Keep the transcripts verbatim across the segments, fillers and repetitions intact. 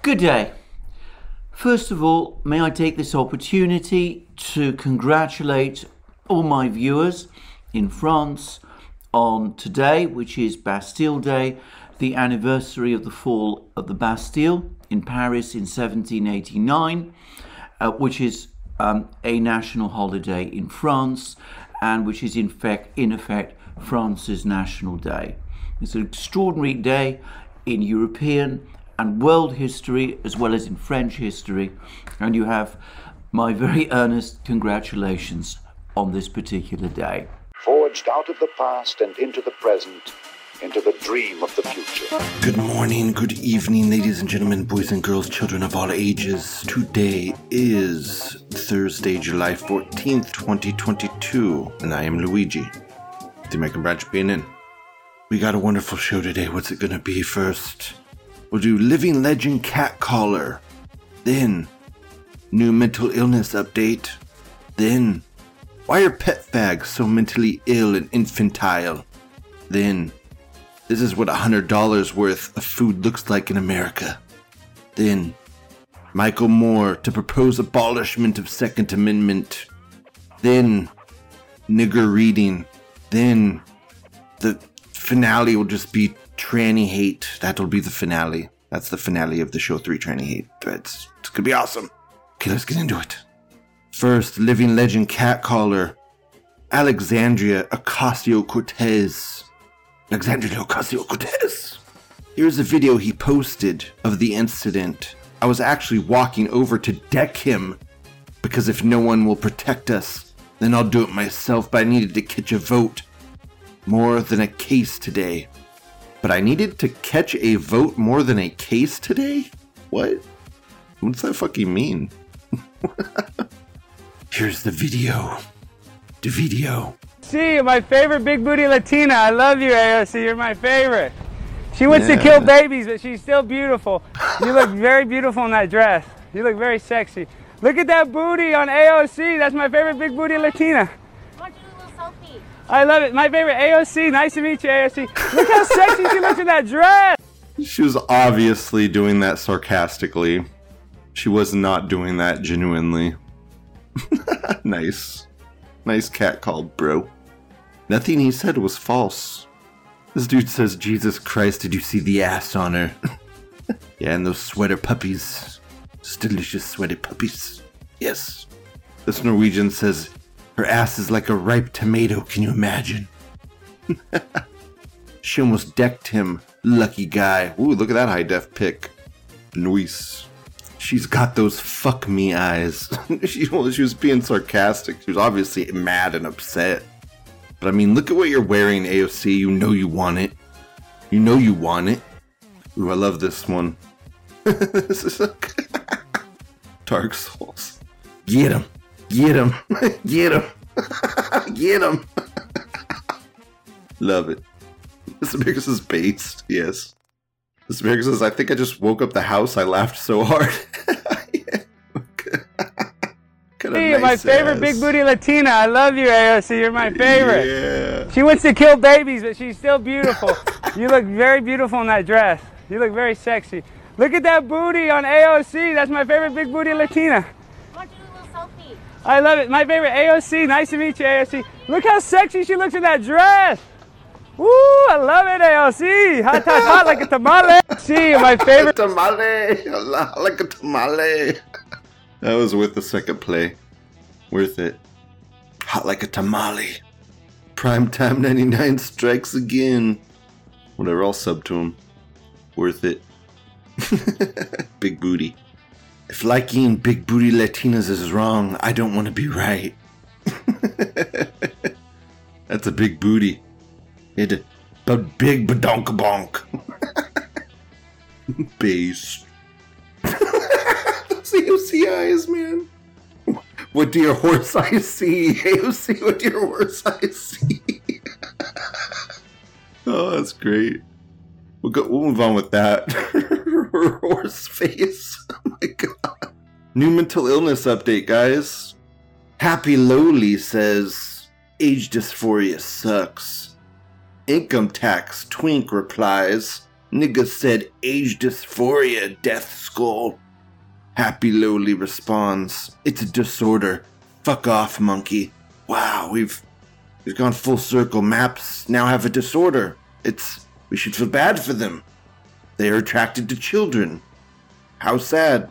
Good day. First of all, may I take this opportunity to congratulate all my viewers in France on today, which is Bastille Day, the anniversary of the fall of the Bastille in Paris in seventeen eighty-nine, uh, which is um, a national holiday in France and which is in fact, in effect France's national day. It's an extraordinary day in European and world history as well as in French history, and you have my very earnest congratulations on this particular day. Forged out of the past and into the present, into the dream of the future. Good morning, good evening, ladies and gentlemen, boys and girls, children of all ages. Today is Thursday, July fourteenth, twenty twenty-two, and I am Luigi, the American branch of B N N. We got a wonderful show today. What's it gonna be first? We'll do Living Legend Cat Caller. Then, new mental illness update. Then, why are pet fags so mentally ill and infantile? Then, this is what one hundred dollars worth of food looks like in America. Then, Michael Moore to propose abolishment of Second Amendment. Then, nigger reading. Then, the finale will just be tranny hate. That'll be the finale. That's the finale of the show three, tranny hate. It's, it's gonna be awesome. Okay, let's get into it. First, living legend cat caller, Alexandria Ocasio-Cortez. Alexandria Ocasio-Cortez. Here's a video he posted of the incident. I was actually walking over to deck him because if no one will protect us, then I'll do it myself, but I needed to catch a vote. More than a case today. But I needed to catch a vote more than a case today? What? What's that fucking mean? Here's the video. The video. See, my favorite big booty Latina. I love you, A O C. You're my favorite. She wants Yeah. to kill babies, but she's still beautiful. You look very beautiful in that dress. You look very sexy. Look at that booty on A O C. That's my favorite big booty Latina. Want to do a little selfie? I love it. My favorite A O C. Nice to meet you, A O C. Look how sexy she looks in that dress. She was obviously doing that sarcastically. She was not doing that genuinely. Nice. Nice cat called, bro. Nothing he said was false. This dude says, Jesus Christ, did you see the ass on her? Yeah, and those sweater puppies. Just delicious sweater puppies. Yes. This Norwegian says, her ass is like a ripe tomato, can you imagine? She almost decked him, lucky guy. Ooh, look at that high def pic. Nice. She's got those fuck me eyes. she, well, she was being sarcastic. She was obviously mad and upset. But I mean, look at what you're wearing, A O C. You know you want it. You know you want it. Ooh, I love this one. This is so good. Dark Souls. Get him. Get him. Get him. Get him. Love it. This Americus is based. Yes. This Americus says, I think I just woke up the house. I laughed so hard. See, nice my favorite ass. Big booty Latina. I love you, A O C. You're my favorite. Yeah. She wants to kill babies, but she's still beautiful. You look very beautiful in that dress. You look very sexy. Look at that booty on A O C. That's my favorite big booty Latina. Want to do a little selfie? I love it. My favorite A O C. Nice to meet you, A O C. Look how sexy she looks in that dress. Woo, I love it, A O C. Hot, hot, hot like a tamale. See, my favorite. Tamale. Hot like a tamale. That was worth the second play. Worth it. Hot like a tamale. Primetime ninety-nine strikes again. Whatever, I'll sub to him. Worth it. Big booty. If liking big booty Latinas is wrong, I don't want to be right. That's a big booty. It a big badonkabonk. Base. Those A O C eyes, man. What do your horse eyes see? A O C, what do your horse eyes see? Oh, that's great. We'll go. We'll move on with that. Horse face. Oh my god. New mental illness update, guys. Happy Lowly says, age dysphoria sucks. Income tax twink replies, Nigga said age dysphoria, death skull. Happy Lowly responds, it's a disorder. Fuck off, monkey. Wow, we've we've gone full circle. Maps now have a disorder. It's we should feel bad for them. They are attracted to children. How sad.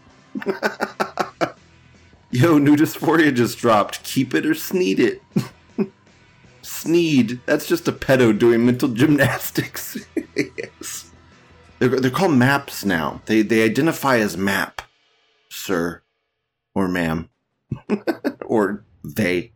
Yo, new dysphoria just dropped. Keep it or sneed it. Sneed. That's just a pedo doing mental gymnastics. Yes. They're, they're called maps now. They they identify as map, sir. Or ma'am. Or they.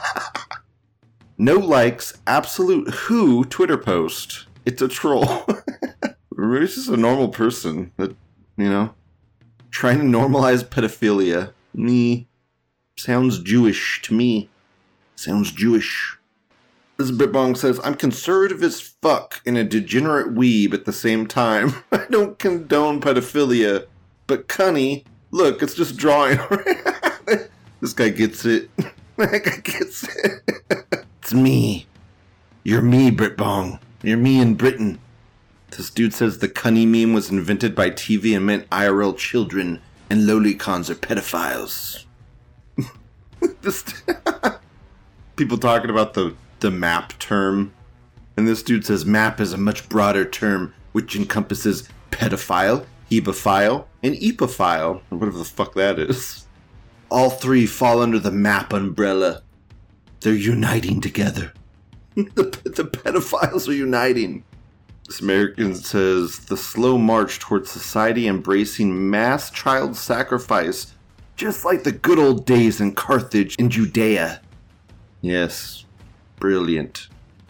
No likes, absolute who Twitter post. It's a troll. This is a normal person that, you know, trying to normalize pedophilia. Me. Sounds Jewish to me. Sounds Jewish. This Bitbong says, I'm conservative as fuck and a degenerate weeb at the same time. I don't condone pedophilia. But Cunny, look, it's just drawing. This guy gets it. That guy gets it. It's me. You're me, Bitbong. You're me in Britain. This dude says the Cunny meme was invented by T V and meant I R L children, and lolicons are pedophiles. This people talking about the, the map term, and this dude says map is a much broader term which encompasses pedophile, hebephile, and epophile, or whatever the fuck that is. All three fall under the map umbrella. They're uniting together. the, the pedophiles are uniting. This American says, the slow march towards society embracing mass child sacrifice, just like the good old days in Carthage and Judea. Yes, brilliant.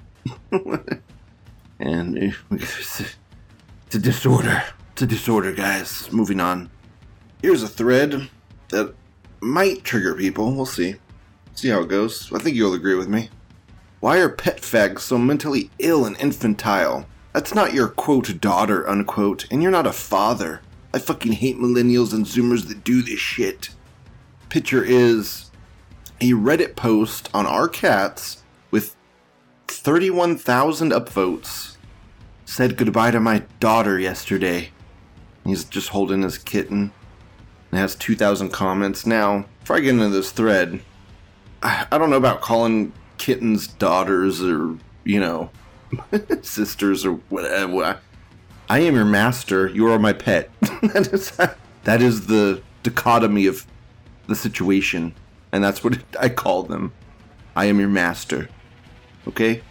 And it's a disorder. It's a disorder, guys. Moving on. Here's a thread that might trigger people. We'll see. See how it goes. I think you'll agree with me. Why are pet fags so mentally ill and infantile? That's not your, quote, daughter, unquote, and you're not a father. I fucking hate millennials and zoomers that do this shit. Picture is a Reddit post on our cats with thirty-one thousand upvotes. Said goodbye to my daughter yesterday. He's just holding his kitten. It has two thousand comments. Now, before I get into this thread, I, I don't know about calling kittens daughters or, you know, sisters or whatever. I am your master. You are my pet. that is that is the dichotomy of the situation, and that's what I call them. I am your master. Okay?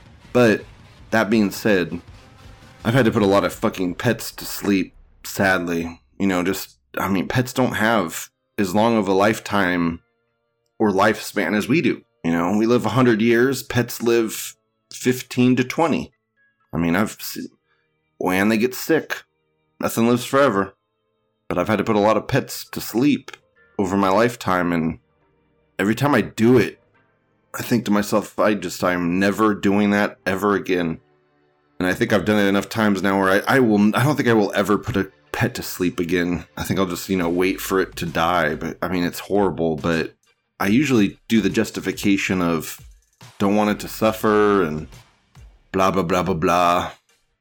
But that being said, I've had to put a lot of fucking pets to sleep, sadly. You know, just, I mean, pets don't have as long of a lifetime or lifespan as we do. You know, we live one hundred years, pets live fifteen to twenty. I mean, I've seen, boy, and they get sick. Nothing lives forever. But I've had to put a lot of pets to sleep over my lifetime, and every time I do it, I think to myself, I just, I'm never doing that ever again. And I think I've done it enough times now where I, I will, I don't think I will ever put a pet to sleep again. I think I'll just, you know, wait for it to die. But I mean, it's horrible, but I usually do the justification of don't want it to suffer and blah, blah, blah, blah, blah.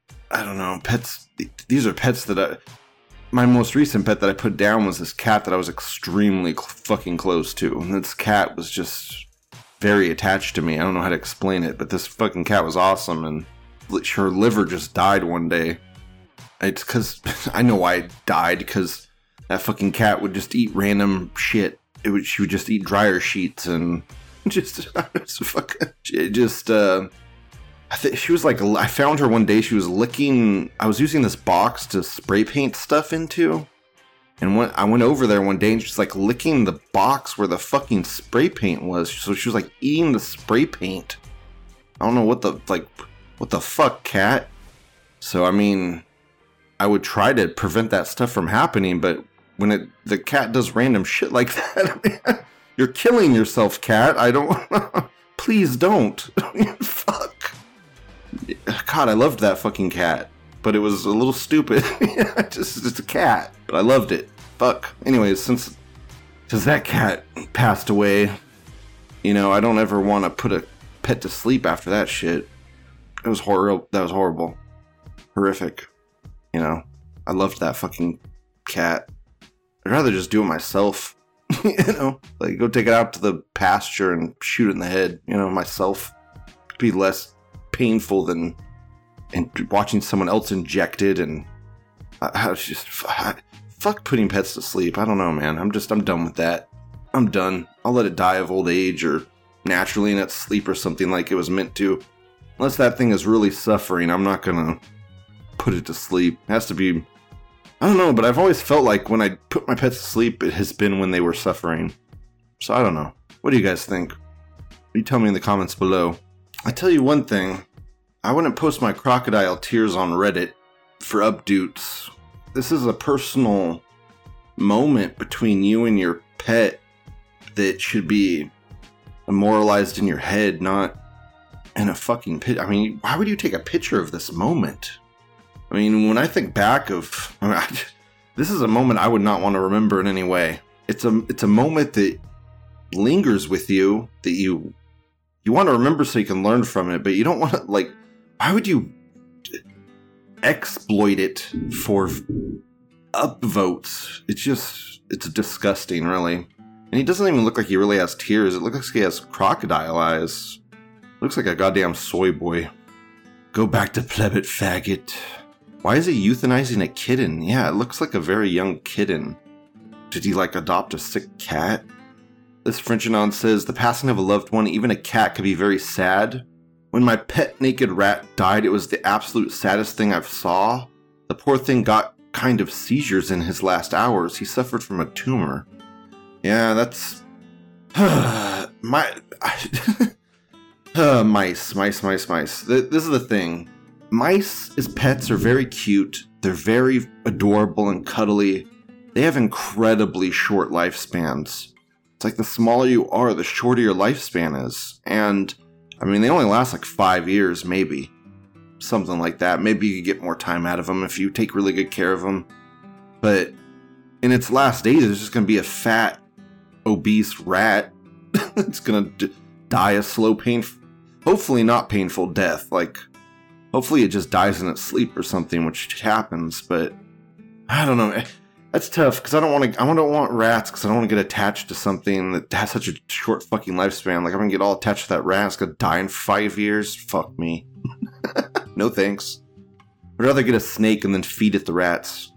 I don't know. Pets, these are pets that I, my most recent pet that I put down was this cat that I was extremely cl- fucking close to. And this cat was just very attached to me. I don't know how to explain it, but this fucking cat was awesome. And her liver just died one day. It's because, I know why it died, because that fucking cat would just eat random shit. It would, she would just eat dryer sheets and just, just fucking, just, uh, I think she was like, I found her one day, she was licking, I was using this box to spray paint stuff into, and when I went over there one day and she's like licking the box where the fucking spray paint was, so she was like eating the spray paint. I don't know what the, like, what the fuck, cat? So, I mean, I would try to prevent that stuff from happening, but when it the cat does random shit like that, I mean, you're killing yourself, cat. I don't, please don't. Fuck. God, I loved that fucking cat, but it was a little stupid. just, it's a cat, but I loved it. Fuck. Anyways, since, since that cat passed away, you know, I don't ever want to put a pet to sleep after that shit. It was horrible. That was horrible. Horrific. You know, I loved that fucking cat. I'd rather just do it myself. You know, like go take it out to the pasture and shoot it in the head, you know, myself. It'd be less painful than and watching someone else injected. And I, I was just I, fuck putting pets to sleep. I don't know, man. I'm just I'm done with that. I'm done. I'll let it die of old age or naturally in its sleep or something like it was meant to. Unless that thing is really suffering, I'm not gonna put it to sleep. It has to be, I don't know, but I've always felt like when I put my pets to sleep, it has been when they were suffering. So I don't know. What do you guys think? You tell me in the comments below. I tell you one thing. I wouldn't post my crocodile tears on Reddit for updates. This is a personal moment between you and your pet that should be immortalized in your head, not in a fucking pit. I mean, why would you take a picture of this moment? I mean, when I think back of, I mean, I, this is a moment I would not want to remember in any way. It's a, it's a moment that lingers with you, that you, you want to remember so you can learn from it, but you don't want to, like, why would you exploit it for upvotes? It's just, it's disgusting, really. And he doesn't even look like he really has tears. It looks like he has crocodile eyes. Looks like a goddamn soy boy. Go back to plebit, faggot. Why is he euthanizing a kitten? Yeah, it looks like a very young kitten. Did he, like, adopt a sick cat? This Frenchanon says, the passing of a loved one, even a cat, could be very sad. When my pet naked rat died, it was the absolute saddest thing I've saw. The poor thing got kind of seizures in his last hours. He suffered from a tumor. Yeah, that's... my... uh, mice, mice, mice, mice. This is the thing. Mice as pets are very cute. They're very adorable and cuddly. They have incredibly short lifespans. It's like the smaller you are, the shorter your lifespan is. And, I mean, they only last like five years, maybe. Something like that. Maybe you could get more time out of them if you take really good care of them. But in its last days, it's just going to be a fat, obese rat. It's going to d- die a slow, painful, hopefully not painful death. Like, hopefully it just dies in its sleep or something, which happens. But I don't know. That's tough because I don't want to. I don't want rats because I don't want to get attached to something that has such a short fucking lifespan. Like I'm gonna get all attached to that rat. It's gonna die in five years. Fuck me. No thanks. I'd rather get a snake and then feed it the rats.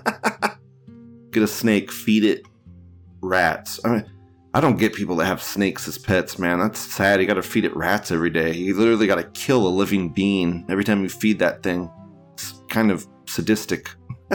Get a snake, feed it rats. I mean, I don't get people that have snakes as pets, man. That's sad. You gotta feed it rats every day. You literally gotta kill a living being every time you feed that thing. It's kind of sadistic.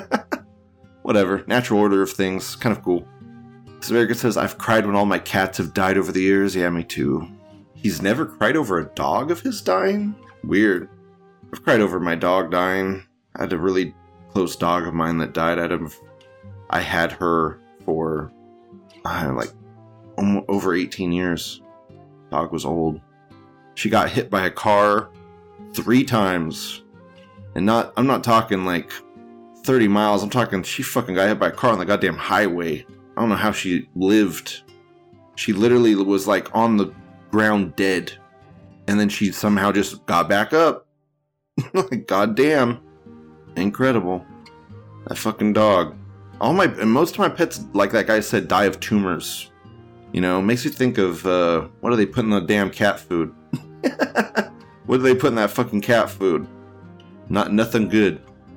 Whatever. Natural order of things. Kind of cool. Severica says, I've cried when all my cats have died over the years. Yeah, me too. He's never cried over a dog of his dying? Weird. I've cried over my dog dying. I had a really close dog of mine that died. I had, a, I had her for uh, like over eighteen years. Dog was old. She got hit by a car three times. And not, I'm not talking like thirty miles. I'm talking she fucking got hit by a car on the goddamn highway. I don't know how she lived. She literally was like on the ground dead. And then she somehow just got back up. Like, goddamn. Incredible. That fucking dog. All my, and most of my pets, like that guy said, die of tumors. You know, makes you think of, uh, what do they put in the damn cat food? What do they put in that fucking cat food? Not nothing good.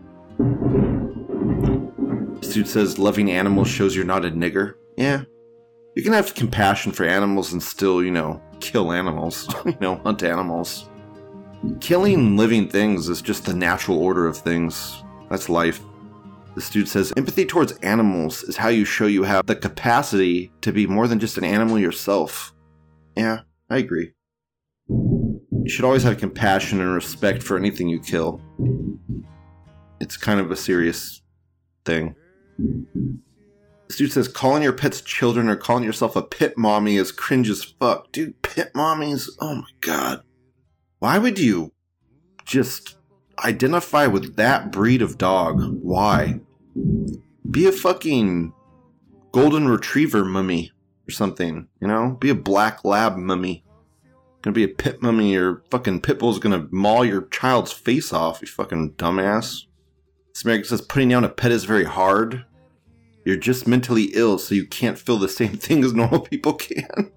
This dude says, loving animals shows you're not a nigger. Yeah. You can have compassion for animals and still, you know, kill animals. You know, hunt animals. Killing living things is just the natural order of things. That's life. This dude says, empathy towards animals is how you show you have the capacity to be more than just an animal yourself. Yeah, I agree. You should always have compassion and respect for anything you kill. It's kind of a serious thing. This dude says, calling your pets children or calling yourself a pit mommy is cringe as fuck. Dude, pit mommies? Oh my god. Why would you just identify with that breed of dog? Why? Be a fucking golden retriever mummy or something, you know? Be a black lab mummy. Gonna be a pit mummy or fucking pit bull's gonna maul your child's face off, you fucking dumbass. Samarica says, putting down a pet is very hard. You're just mentally ill, so you can't feel the same thing as normal people can.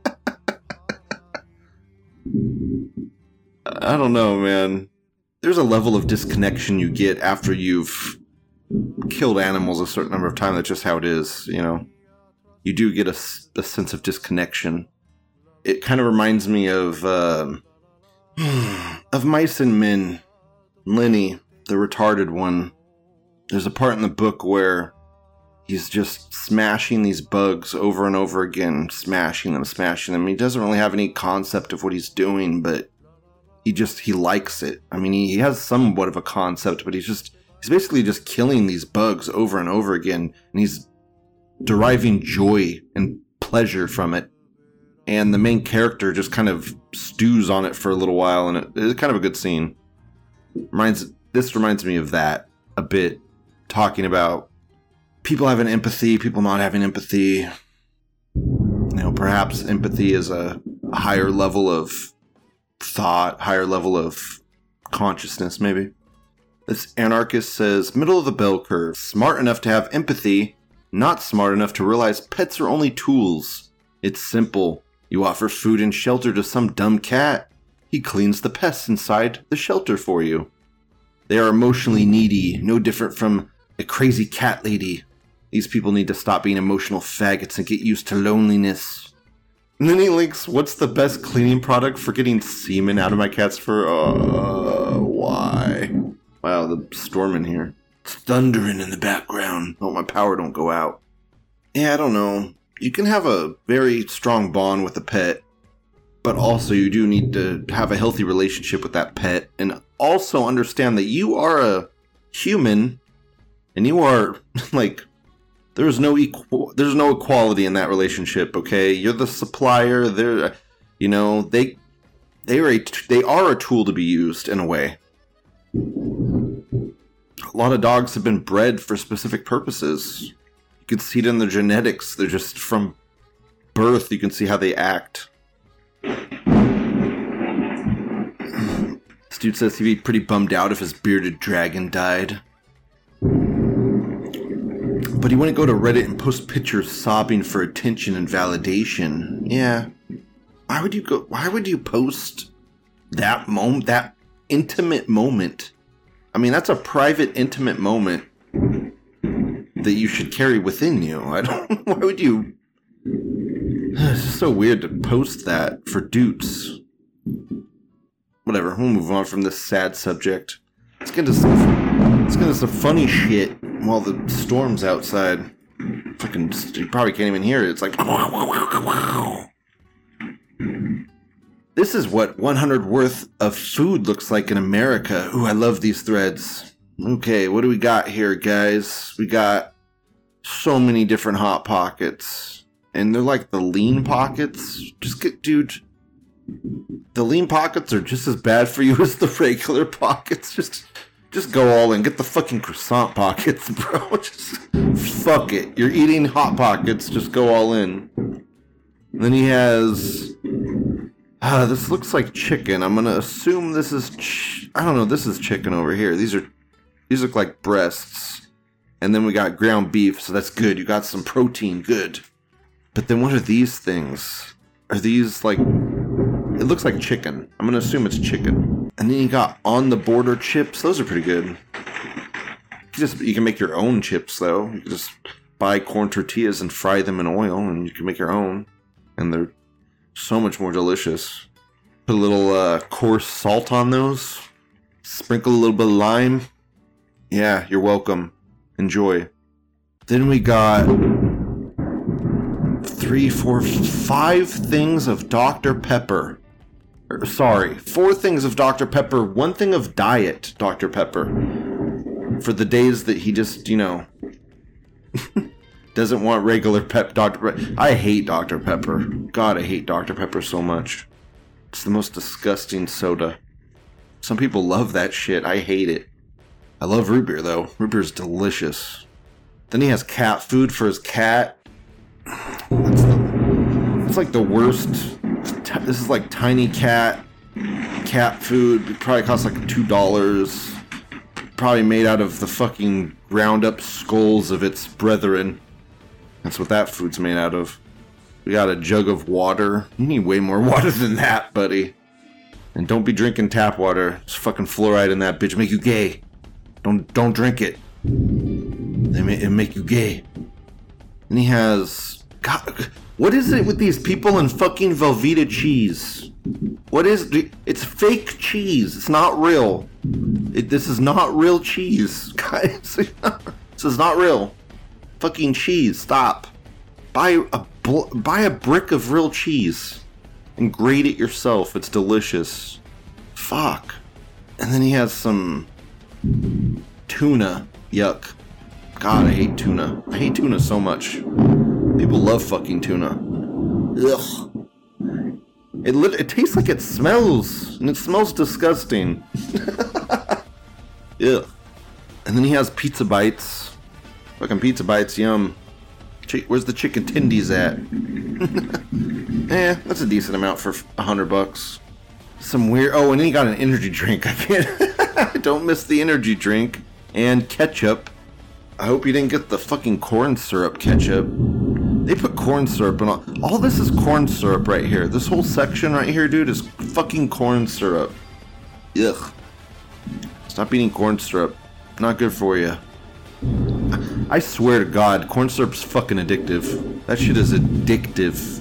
I don't know, man. There's a level of disconnection you get after you've killed animals a certain number of times. That's just how it is, you know. You do get a, a sense of disconnection. It kind of reminds me of uh, of Mice and Men. Lenny, the retarded one. There's a part in the book where he's just smashing these bugs over and over again, smashing them, smashing them. He doesn't really have any concept of what he's doing, but he just, he likes it. I mean, he, he has somewhat of a concept, but he's just, he's basically just killing these bugs over and over again, and he's deriving joy and pleasure from it. And the main character just kind of stews on it for a little while, and it, it's kind of a good scene. Reminds, this reminds me of that a bit, talking about people having empathy, people not having empathy. You know, perhaps empathy is a higher level of thought, higher level of consciousness, maybe. This anarchist says, middle of the bell curve, smart enough to have empathy, not smart enough to realize pets are only tools. It's simple. You offer food and shelter to some dumb cat. He cleans the pests inside the shelter for you. They are emotionally needy, no different from a crazy cat lady. These people need to stop being emotional faggots and get used to loneliness. And then he links, what's the best cleaning product for getting semen out of my cat's fur? Uh, why? Wow, the storm in here. It's thundering in the background. Hope my power don't go out. Yeah, I don't know. You can have a very strong bond with a pet, but also you do need to have a healthy relationship with that pet, and also understand that you are a human, and you are, like, there's no equal, there's no equality in that relationship, okay? You're the supplier, they're, you know, they, they are a, they are a tool to be used in a way. A lot of dogs have been bred for specific purposes. You can see it in their genetics. They're just from birth, you can see how they act. This dude says he'd be pretty bummed out if his bearded dragon died. But he wouldn't go to Reddit and post pictures sobbing for attention and validation. Yeah. Why would you go, why would you post that moment, that intimate moment? I mean, that's a private, intimate moment that you should carry within you. I don't, why would you? It's just so weird to post that for dupes. Whatever, we'll move on from this sad subject. Let's get into some, let's get into some funny shit while the storm's outside. Fucking, you probably can't even hear it. It's like, this is what one hundred worth of food looks like in America. Ooh, I love these threads. Okay, what do we got here, guys? We got so many different Hot Pockets. And they're like the lean pockets. Just get, dude, the lean pockets are just as bad for you as the regular pockets. Just, just go all in. Get the fucking croissant pockets, bro. Just fuck it. You're eating Hot Pockets. Just go all in. And then he has, ah, this looks like chicken. I'm gonna assume this is, ch- I don't know. This is chicken over here. These are, these look like breasts. And then we got ground beef, so that's good. You got some protein, good. But then what are these things? Are these like, it looks like chicken. I'm gonna assume it's chicken. And then you got on the border chips. Those are pretty good. You can just, you can make your own chips though. You can just buy corn tortillas and fry them in oil, and you can make your own. And they're so much more delicious. Put a little uh, coarse salt on those. Sprinkle a little bit of lime. Yeah, you're welcome. Enjoy. Then we got three, four, five things of Doctor Pepper. Or, sorry, four things of Doctor Pepper, one thing of Diet Doctor Pepper. For the days that he just, you know, doesn't want regular pep Doctor Pepper. I hate Doctor Pepper. God, I hate Doctor Pepper so much. It's the most disgusting soda. Some people love that shit. I hate it. I love root beer, though. Root beer's delicious. Then he has cat food for his cat. That's, the, that's like the worst. This is like tiny cat cat food. It probably costs like two dollars. probably made out of the fucking ground up skulls of its brethren. That's what that food's made out of. We got a jug of water. You need way more water than that, buddy. And don't be drinking tap water. There's fucking fluoride in that bitch. Make you gay. Don't don't drink it. They may, it make you gay. And he has... God, what is it with these people and fucking Velveeta cheese? What is... It's fake cheese. It's not real. It, this is not real cheese. Guys, this is not real. Fucking cheese. Stop. Buy a, buy a brick of real cheese. And grate it yourself. It's delicious. Fuck. And then he has some... tuna. Yuck. God, I hate tuna. I hate tuna so much. People love fucking tuna. Ugh. It lit- it tastes like it smells, and it smells disgusting. Ugh. And then he has pizza bites. Fucking pizza bites, yum. Ch- where's the chicken tendies at? Eh, that's a decent amount for a hundred bucks. Some weird. Oh, and then he got an energy drink. I can't. Don't miss the energy drink and ketchup. I hope you didn't get the fucking corn syrup ketchup. They put corn syrup in all. All this is corn syrup right here. This whole section right here, dude, is fucking corn syrup. Ugh. Stop eating corn syrup. Not good for you. I swear to God, corn syrup's fucking addictive. That shit is addictive.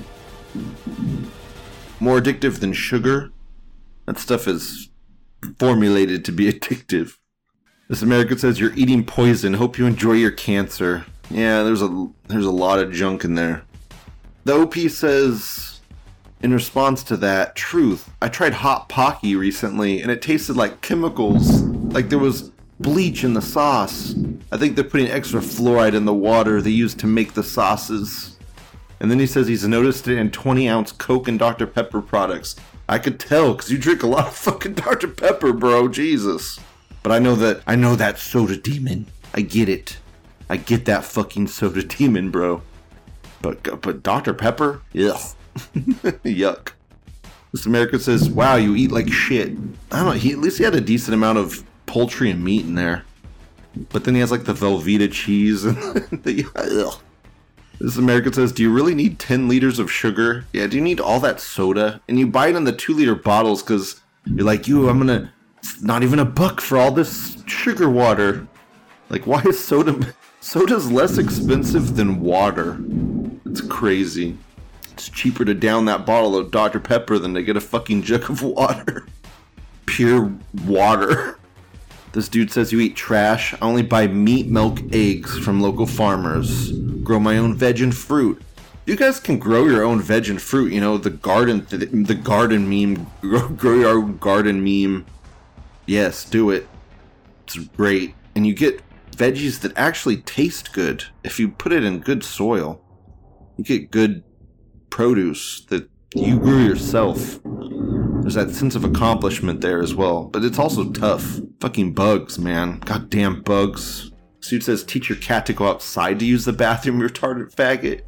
More addictive than sugar. That stuff is formulated to be addictive. This American says you're eating poison. Hope you enjoy your cancer. Yeah, there's a there's a lot of junk in there. The O P says, in response to that, truth. I tried hot Pocky recently, and it tasted like chemicals. Like there was bleach in the sauce. I think they're putting extra fluoride in the water they use to make the sauces. And then he says he's noticed it in twenty ounce Coke and Doctor Pepper products. I could tell, because you drink a lot of fucking Doctor Pepper, bro. Jesus. But I know that, I know that soda demon. I get it. I get that fucking soda demon, bro. But, but Doctor Pepper? Ugh. Yuck. This American says, wow, you eat like shit. I don't know, he, at least he had a decent amount of poultry and meat in there. But then he has like the Velveeta cheese and the, ugh. This American says, do you really need ten liters of sugar? Yeah, do you need all that soda? And you buy it in the two liter bottles because you're like, you, I'm gonna, it's not even a buck for all this sugar water. Like, why is soda, soda's less expensive than water? It's crazy. It's cheaper to down that bottle of Doctor Pepper than to get a fucking jug of water. Pure water. This dude says you eat trash. I only buy meat, milk, eggs from local farmers. Grow my own veg and fruit. You guys can grow your own veg and fruit. You know, the garden, the, the garden meme. Grow, grow your own garden meme. Yes, do it. It's great. And you get veggies that actually taste good if you put it in good soil. You get good produce that you grew yourself. There's that sense of accomplishment there as well. But it's also tough. Fucking bugs, man. Goddamn bugs. Suit says, teach your cat to go outside to use the bathroom, you retarded faggot.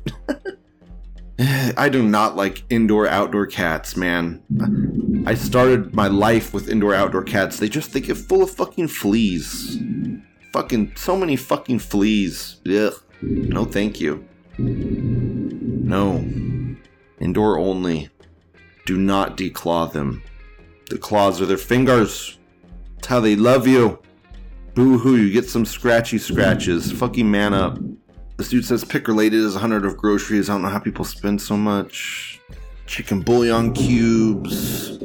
I do not like indoor-outdoor cats, man. I started my life with indoor-outdoor cats. They just, they get full of fucking fleas. Fucking, so many fucking fleas. Ugh. No thank you. No. Indoor only. Do not declaw them. The claws are their fingers. That's how they love you. Boo-hoo, you get some scratchy scratches. Fucking man up. This dude says pick related is a hundred of groceries. I don't know how people spend so much. Chicken bouillon cubes.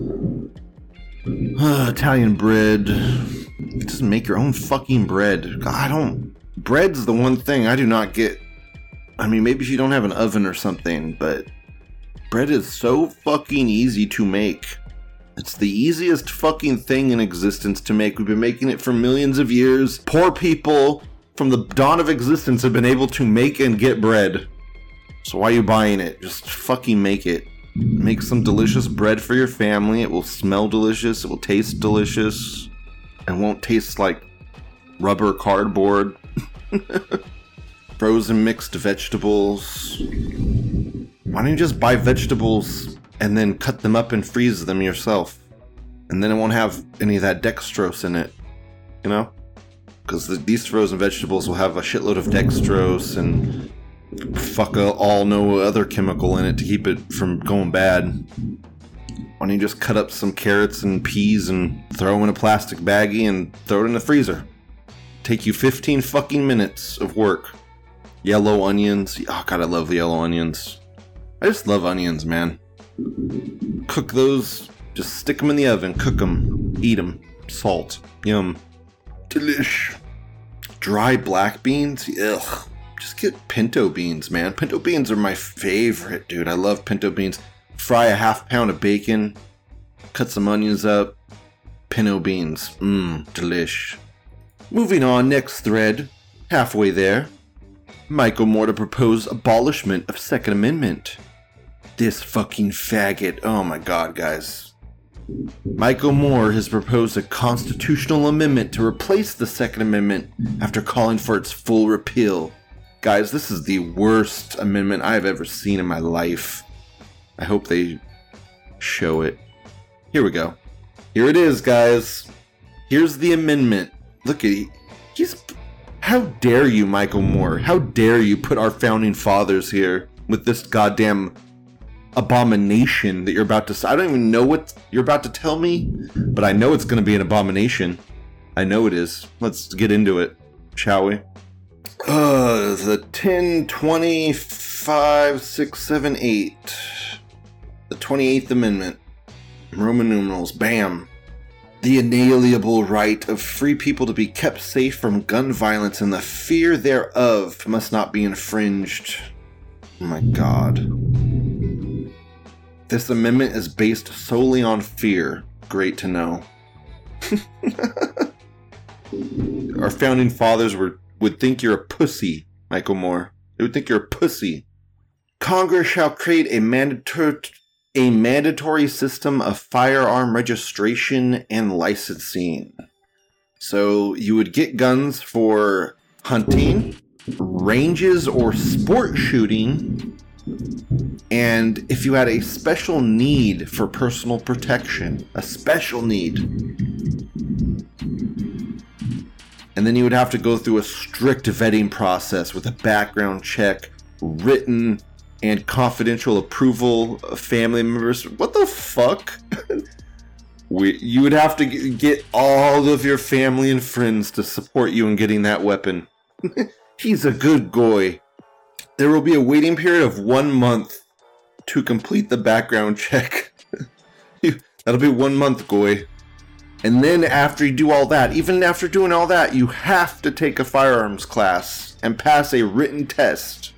Uh, Italian bread. Just make your own fucking bread. God, I don't... Bread's the one thing I do not get. I mean, maybe if you don't have an oven or something, but... bread is so fucking easy to make. It's the easiest fucking thing in existence to make. We've been making it for millions of years. Poor people from the dawn of existence have been able to make and get bread. So why are you buying it? Just fucking make it. Make some delicious bread for your family. It will smell delicious. It will taste delicious. And won't taste like rubber cardboard. Frozen mixed vegetables. Why don't you just buy vegetables and then cut them up and freeze them yourself? And then it won't have any of that dextrose in it. you know? Because the, these frozen vegetables will have a shitload of dextrose and fuck all no other chemical in it to keep it from going bad. Why don't you just cut up some carrots and peas and throw in a plastic baggie and throw it in the freezer? Take you fifteen fucking minutes of work. Yellow onions. Oh god, I love yellow onions. I just love onions, man. Cook those. Just stick them in the oven. Cook them. Eat them. Salt. Yum. Delish. Dry black beans? Ugh. Just get pinto beans, man. Pinto beans are my favorite, dude. I love pinto beans. Fry a half pound of bacon. Cut some onions up. Pinto beans. Mmm. Delish. Moving on, next thread. Halfway there. Michael Moore to propose abolishment of Second Amendment. This fucking faggot. Oh my god, guys. Michael Moore has proposed a constitutional amendment to replace the Second Amendment after calling for its full repeal. Guys, this is the worst amendment I've ever seen in my life. I hope they show it. Here we go. Here it is, guys. Here's the amendment. Look at it. He's... How dare you, Michael Moore? How dare you put our founding fathers here with this goddamn abomination that you're about to... I don't even know what you're about to tell me, but I know it's going to be an abomination. I know it is. Let's get into it, shall we? Uh, the ten, twenty, five, six, seven, eight. The twenty-eighth Amendment. Roman numerals. Bam. The inalienable right of free people to be kept safe from gun violence and the fear thereof must not be infringed. Oh my god. This amendment is based solely on fear. Great to know. Our founding fathers were, would think you're a pussy, Michael Moore. They would think you're a pussy. Congress shall create a mandatory... A mandatory system of firearm registration and licensing. So you would get guns for hunting, ranges, or sport shooting. And if you had a special need for personal protection, a special need. And then you would have to go through a strict vetting process with a background check, written and confidential approval of family members. What the fuck? we, you would have to get all of your family and friends to support you in getting that weapon. He's a good boy. There will be a waiting period of one month to complete the background check. That'll be one month, goy. And then after you do all that, even after doing all that, you have to take a firearms class and pass a written test.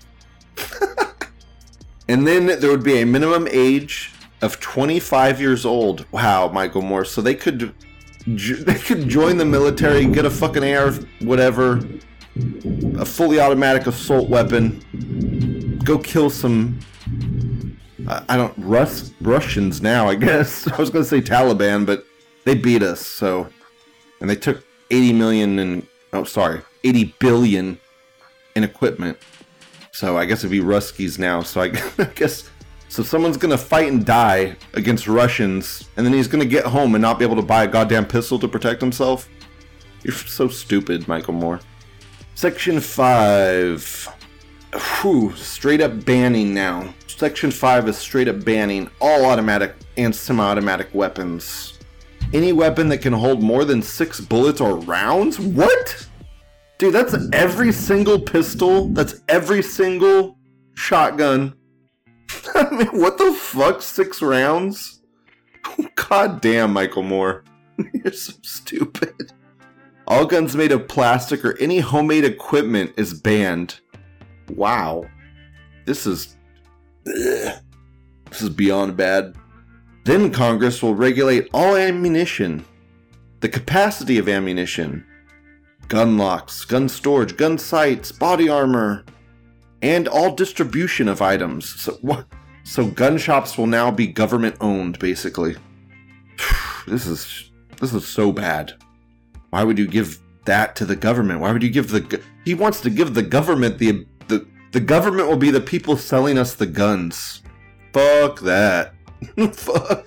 And then there would be a minimum age of twenty-five years old. Wow, Michael Moore. So they could they could join the military, get a fucking A R, whatever, a fully automatic assault weapon, go kill some, I don't, Rus, Russians now, I guess. I was going to say Taliban, but they beat us, so. And they took eighty million in, oh, sorry, eighty billion in equipment. So I guess it'd be Ruskies now. So I guess, so someone's going to fight and die against Russians, and then he's going to get home and not be able to buy a goddamn pistol to protect himself? You're so stupid, Michael Moore. Section five. Whew, straight up banning now. Section five is straight up banning all automatic and semi-automatic weapons. Any weapon that can hold more than six bullets or rounds? What? Dude, that's every single pistol. That's every single shotgun. I mean, what the fuck? Six rounds? God damn, Michael Moore. You're so stupid. All guns made of plastic or any homemade equipment is banned. Wow. This is... Ugh. This is beyond bad. Then Congress will regulate all ammunition. The capacity of ammunition. Gun locks, gun storage, gun sights, body armor, and all distribution of items. So, what? So gun shops will now be government owned, basically. This is this is so bad. Why would you give that to the government? Why would you give the? He wants to give the government the the the government will be the people selling us the guns. Fuck that. fuck,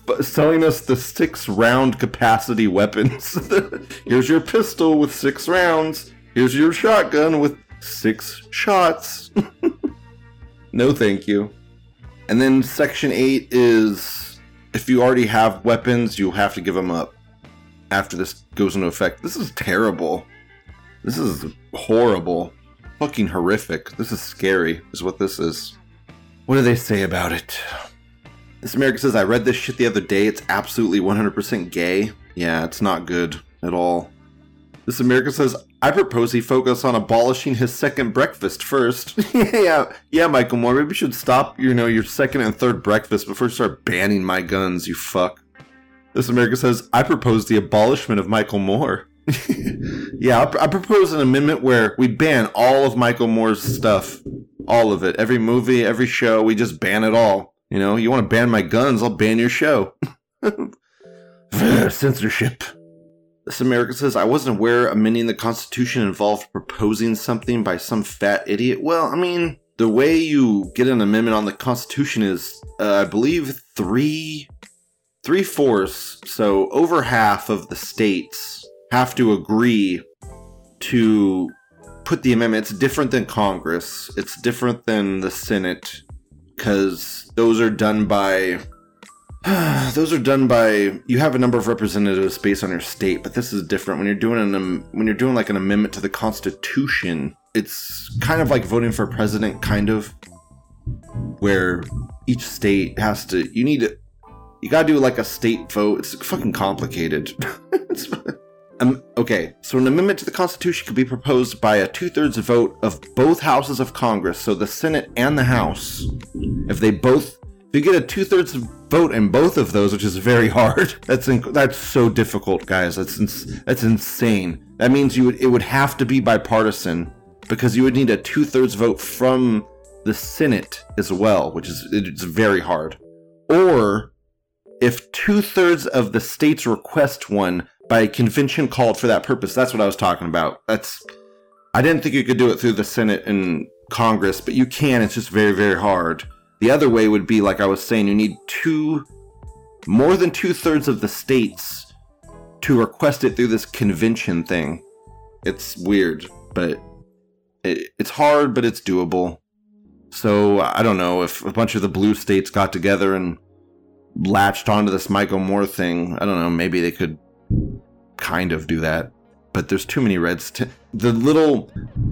selling us the six round capacity weapons. Here's your pistol with six rounds. Here's your shotgun with six shots. No, thank you. And then section eight is if you already have weapons, you'll have to give them up after this goes into effect. This is terrible. This is horrible. Fucking horrific. This is scary, is what this is. What do they say about it? This America says, I read this shit the other day. It's absolutely one hundred percent gay. Yeah, it's not good at all. This America says, I propose he focus on abolishing his second breakfast first. yeah, yeah, Michael Moore. Maybe you should stop, you know, your second and third breakfast before you start banning my guns, you fuck. This America says, I propose the abolishment of Michael Moore. yeah, I, I propose an amendment where we ban all of Michael Moore's stuff. All of it. Every movie, every show, we just ban it all. You know, you want to ban my guns, I'll ban your show. Censorship. This America says, I wasn't aware amending the Constitution involved proposing something by some fat idiot. Well, I mean, the way you get an amendment on the Constitution is, uh, I believe, three, three-fourths, so over half of the states have to agree to put the amendment. It's different than Congress. It's different than the Senate, because those are done by... Those are done by, you have a number of representatives based on your state, but this is different. When you're doing an um, when you're doing like an amendment to the Constitution, it's kind of like voting for president, kind of, where each state has to, you need to, you gotta do like a state vote. It's fucking complicated. it's, um, okay, so an amendment to the Constitution could be proposed by a two-thirds vote of both houses of Congress, so the Senate and the House. If they both, if you get a two-thirds vote in both of those, which is very hard. That's inc- that's so difficult, guys. That's ins- that's insane. That means you would it would have to be bipartisan, because you would need a two-thirds vote from the Senate as well, which is it's very hard. Or if two-thirds of the states request one by a convention called for that purpose. That's what I was talking about. That's I didn't think you could do it through the Senate and Congress, but you can. It's just very, very hard. The other way would be, like I was saying, you need two, more than two-thirds of the states to request it through this convention thing. It's weird, but it, it's hard, but it's doable. So, I don't know, if a bunch of the blue states got together and latched onto this Michael Moore thing, I don't know, maybe they could kind of do that. But there's too many reds. To, the little,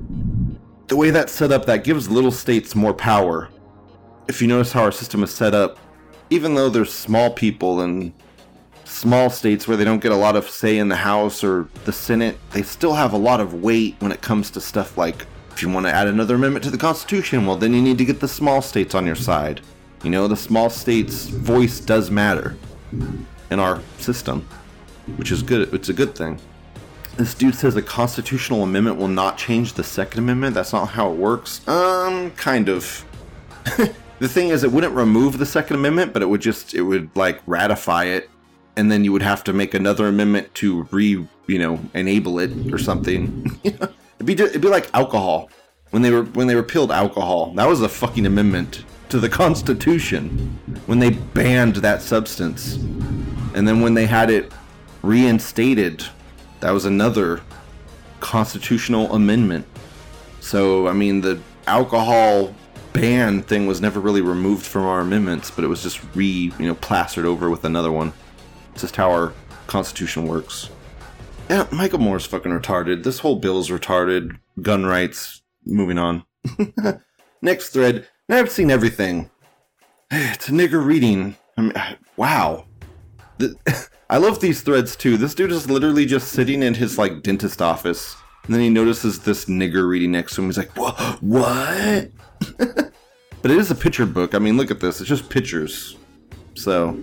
the way that's set up, that gives little states more power. If you notice how our system is set up, even though there's small people and small states where they don't get a lot of say in the House or the Senate, they still have a lot of weight when it comes to stuff like, if you want to add another amendment to the Constitution, well, then you need to get the small states on your side. You know, the small states' voice does matter in our system, which is good. It's a good thing. This dude says a constitutional amendment will not change the Second Amendment. That's not how it works. Um, kind of. The thing is, it wouldn't remove the Second Amendment, but it would just, it would, like, ratify it, and then you would have to make another amendment to re, you know, enable it or something. it'd be just, it'd be like alcohol. When they were when they repealed alcohol, that was a fucking amendment to the Constitution. When they banned that substance, and then when they had it reinstated, that was another constitutional amendment. So, I mean, the alcohol ban thing was never really removed from our amendments, but it was just re, you know, plastered over with another one. It's just how our Constitution works. Yeah, Michael Moore's fucking retarded. This whole bill is retarded. Gun rights. Moving on. Next thread. I've seen everything. It's a nigger reading. I mean, wow. The, I love these threads too. This dude is literally just sitting in his like dentist office, and then he notices this nigger reading next to him. He's like, "What? What?" But it is a picture book. I mean, look at this. It's just pictures. So,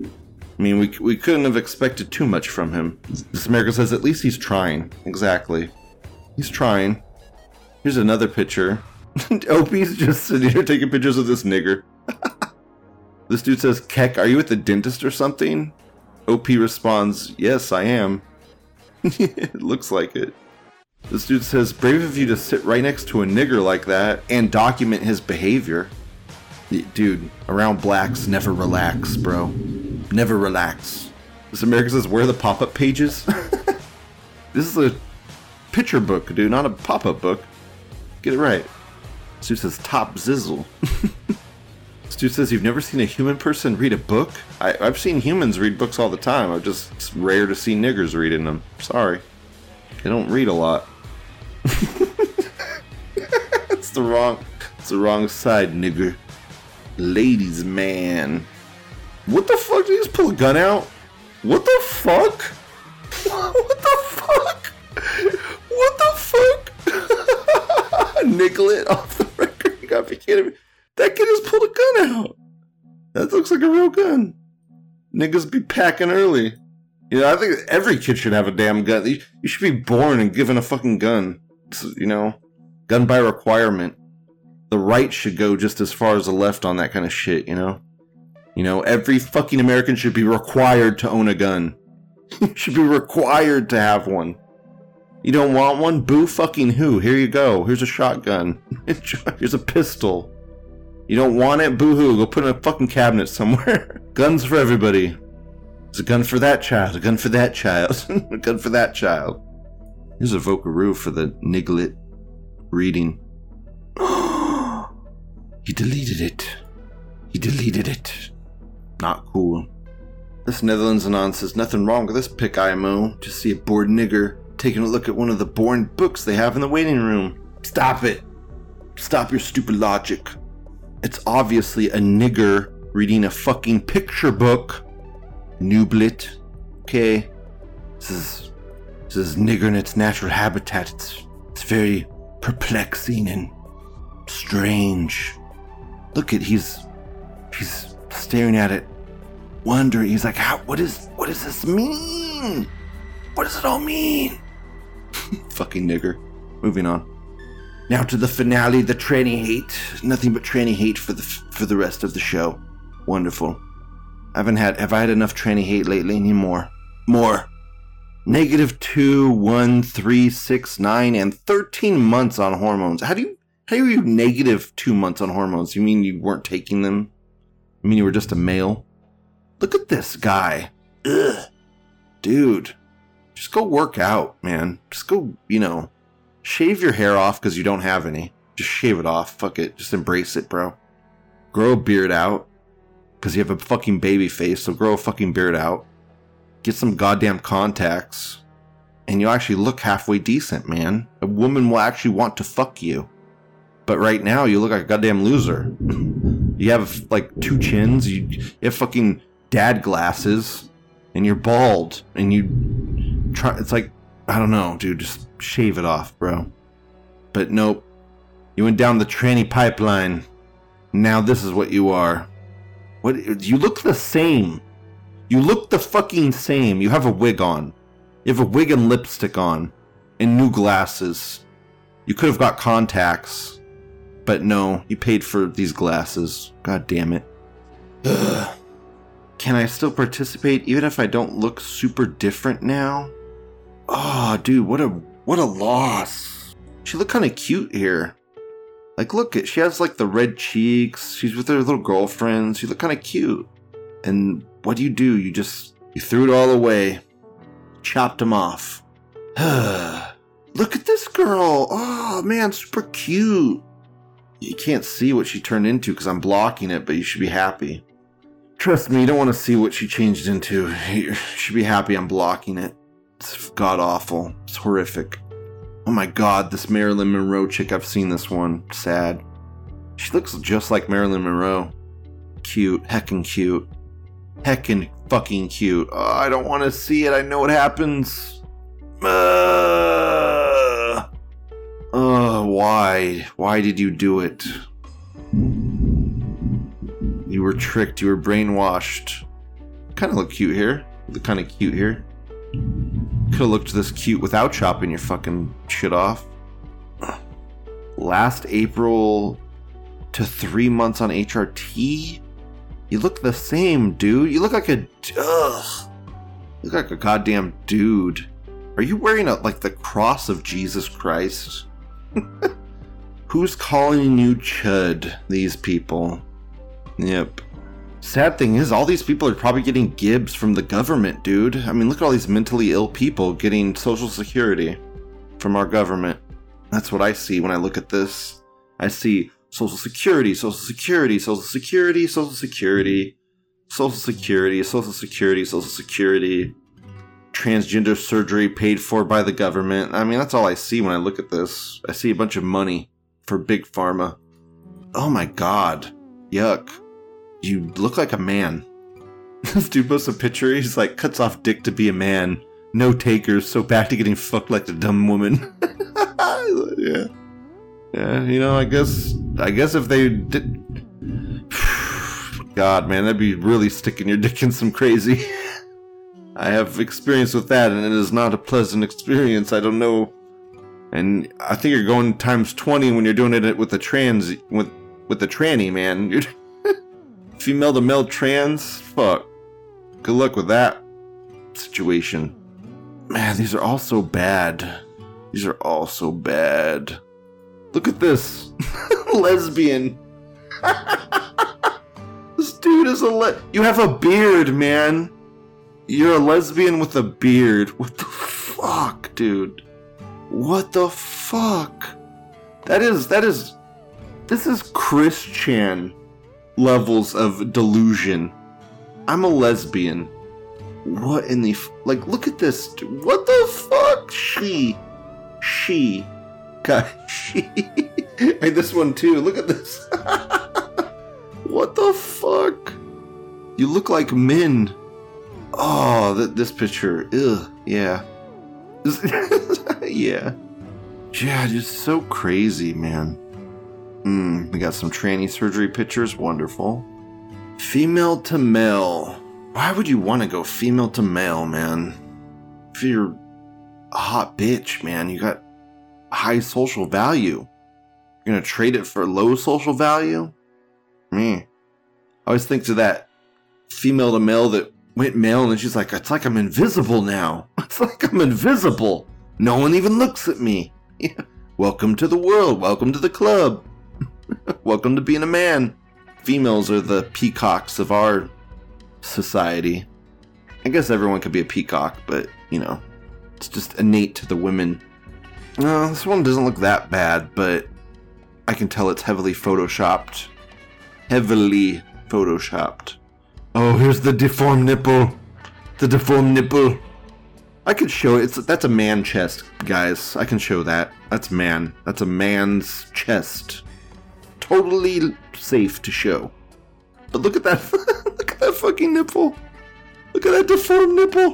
I mean, we we couldn't have expected too much from him. This America says, at least he's trying. Exactly. He's trying. Here's another picture. Opie's just sitting here taking pictures of this nigger. This dude says, Keck, are you at the dentist or something? O P responds, yes, I am. It looks like it. This dude says, brave of you to sit right next to a nigger like that and document his behavior. Dude, around blacks, never relax, bro. Never relax. This America says, where are the pop-up pages? This is a picture book, dude, not a pop-up book. Get it right. Stu says, top zizzle. Stu says, you've never seen a human person read a book? I, I've seen humans read books all the time. I've just, it's rare to see niggers reading them. Sorry. They don't read a lot. It's the wrong, it's the wrong side, nigger. Ladies, man. What the fuck? Did he just pull a gun out? What the fuck? What the fuck? What the fuck? Nicklet off the record. You gotta be kidding me. That kid just pulled a gun out. That looks like a real gun. Niggas be packing early. You know, I think every kid should have a damn gun. You, you should be born and given a fucking gun. It's, you know, gun by requirement. The right should go just as far as the left on that kind of shit, you know? You know, every fucking American should be required to own a gun. Should be required to have one. You don't want one? Boo fucking who? Here you go. Here's a shotgun. Here's a pistol. You don't want it? Boo hoo. Go put it in a fucking cabinet somewhere. Guns for everybody. There's a gun for that child. A gun for that child. A gun for that child. Here's a Vokaroo for the Niglet reading. He deleted it. He deleted it. Not cool. This Netherlands Anon says, nothing wrong with this pic I M O. Just see a bored nigger taking a look at one of the boring books they have in the waiting room. Stop it. Stop your stupid logic. It's obviously a nigger reading a fucking picture book. Nooblet. Okay. This is, this is nigger in its natural habitat. It's, it's very perplexing and strange. Look at, he's, he's staring at it, wondering. He's like, how, what is, what does this mean? What does it all mean? Fucking nigger. Moving on. Now to the finale, the tranny hate. Nothing but tranny hate for the for the rest of the show. Wonderful. I haven't had, have I had enough tranny hate lately? Any more? More. Negative two, one, three, six, nine, and thirteen months on hormones. How do you, how are you negative two months on hormones? You mean you weren't taking them? You mean you were just a male? Look at this guy. Ugh. Dude. Just go work out, man. Just go, you know, shave your hair off because you don't have any. Just shave it off. Fuck it. Just embrace it, bro. Grow a beard out because you have a fucking baby face, so grow a fucking beard out. Get some goddamn contacts and you'll actually look halfway decent, man. A woman will actually want to fuck you. But right now, you look like a goddamn loser. You have, like, two chins. You, you have fucking dad glasses. And you're bald. And you try... It's like... I don't know, dude. Just shave it off, bro. But nope. You went down the tranny pipeline. Now this is what you are. What? You look the same. You look the fucking same. You have a wig on. You have a wig and lipstick on. And new glasses. You could have got contacts. But no, you paid for these glasses. God damn it. Ugh. Can I still participate even if I don't look super different now? Oh, dude, what a what a loss. She looked kind of cute here. Like, look, at she has like the red cheeks. She's with her little girlfriend. She look kind of cute. And what do you do? You just you threw it all away. Chopped them off. Look at this girl. Oh man, super cute. You can't see what she turned into because I'm blocking it, but you should be happy. Trust me, you don't want to see what she changed into. You should be happy I'm blocking it. It's god-awful. It's horrific. Oh my god, this Marilyn Monroe chick, I've seen this one. Sad. She looks just like Marilyn Monroe. Cute. Heckin' cute. Heckin' fucking cute. Oh, I don't want to see it. I know what happens. Uh... Oh, why? Why did you do it? You were tricked. You were brainwashed. Kind of look cute here. Look kind of cute here. Could have looked this cute without chopping your fucking shit off. Last April to three months on H R T? You look the same, dude. You look like a... Ugh. You look like a goddamn dude. Are you wearing a, like the cross of Jesus Christ? Who's calling you chud? These people. Yep. sad thing is, all these people are probably getting gibs from the government, dude. I mean, look at all these mentally ill people getting Social Security from our government. That's what I see when I look at this. I see Social Security, Social Security, Social Security, Social Security, Social Security, Social Security, Social Security, transgender surgery paid for by the government. I mean, that's all I see when I look at this. I see a bunch of money for Big Pharma. Oh my god. Yuck. You look like a man. This dude posts a picture, he's like, cuts off dick to be a man. No takers, so back to getting fucked like the dumb woman. Yeah. Yeah, you know, I guess, I guess if they did... God, man, that'd be really sticking your dick in some crazy. I have experience with that, and it is not a pleasant experience. I don't know. And I think you're going times twenty when you're doing it with the trans, with, with the tranny, man. You're female to male trans? Fuck. Good luck with that situation. Man, these are all so bad. These are all so bad. Look at this. Lesbian. This dude is a le- You have a beard, man. You're a lesbian with a beard. What the fuck, dude? What the fuck? That is, that is, this is Chris Chan levels of delusion. I'm a lesbian. What in the, f- like, look at this, dude. What the fuck? She, she, God, she, and this one too, look at this. What the fuck? You look like men. Oh, th- this picture, ugh, yeah. Yeah. Yeah, just so crazy, man. Hmm, we got some tranny surgery pictures, wonderful. Female to male. Why would you want to go female to male, man? If you're a hot bitch, man, you got high social value. You're gonna trade it for low social value? Me. I always think to that female to male that went male and she's like, it's like I'm invisible now. It's like I'm invisible. No one even looks at me. Yeah. Welcome to the world. Welcome to the club. Welcome to being a man. Females are the peacocks of our society. I guess everyone could be a peacock, but, you know, it's just innate to the women. No, this one doesn't look that bad, but I can tell it's heavily photoshopped. Heavily photoshopped. Oh, here's the deformed nipple. The deformed nipple. I could show it. It's, that's a man chest, guys. I can show that. That's man. That's a man's chest. Totally safe to show. But look at that. Look at that fucking nipple. Look at that deformed nipple.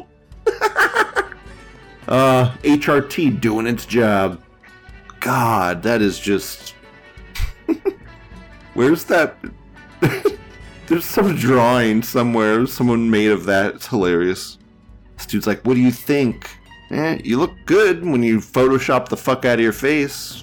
uh, H R T doing its job. God, that is just... Where's that... There's some drawing somewhere someone made of that. It's hilarious. This dude's like, what do you think? Eh, you look good when you Photoshop the fuck out of your face.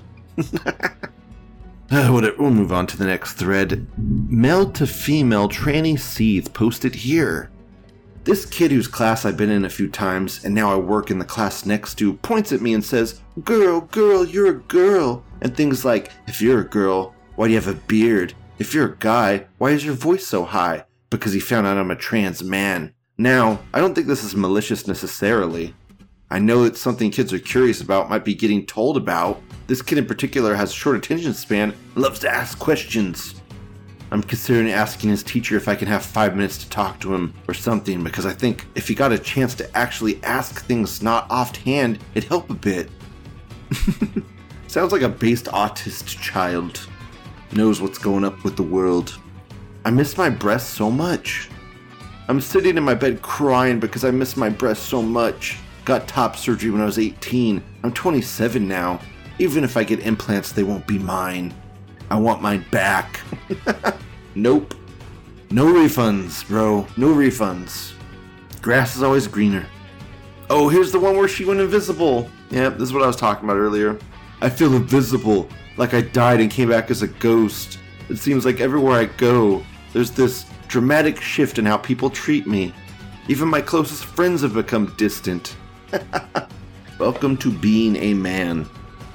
uh, whatever. We'll move on to the next thread. Male to female tranny seeds posted here. This kid whose class I've been in a few times, and now I work in the class next to, points at me and says, girl, girl, you're a girl. And things like, if you're a girl, why do you have a beard? If you're a guy, why is your voice so high? Because he found out I'm a trans man. Now, I don't think this is malicious necessarily. I know it's something kids are curious about, might be getting told about. This kid in particular has a short attention span, loves to ask questions. I'm considering asking his teacher if I can have five minutes to talk to him or something, because I think if he got a chance to actually ask things not offhand, it'd help a bit. Sounds like a based autist child. Knows what's going up with the world. I miss my breasts so much. I'm sitting in my bed crying because I miss my breasts so much. Got top surgery when I was eighteen. I'm twenty-seven now. Even if I get implants, they won't be mine. I want mine back. Nope. No refunds, bro. No refunds. Grass is always greener. Oh, here's the one where she went invisible. Yep, this is what I was talking about earlier. I feel invisible. Like I died and came back as a ghost. It seems like everywhere I go, there's this dramatic shift in how people treat me. Even my closest friends have become distant. Welcome to being a man,